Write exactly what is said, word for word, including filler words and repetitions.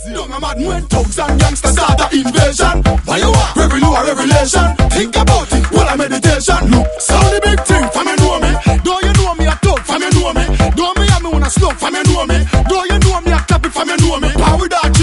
Don't a mad when thugs and gangsters start a invasion. Why you want? Revenue or revelation? Think about it, what a meditation. Look, sound the big thing, fam you know me. Don't you know me a thug, fam you know me. Don't me have me wanna slow, fam you know me. Don't you know me a clap it, fam you know me. Power with that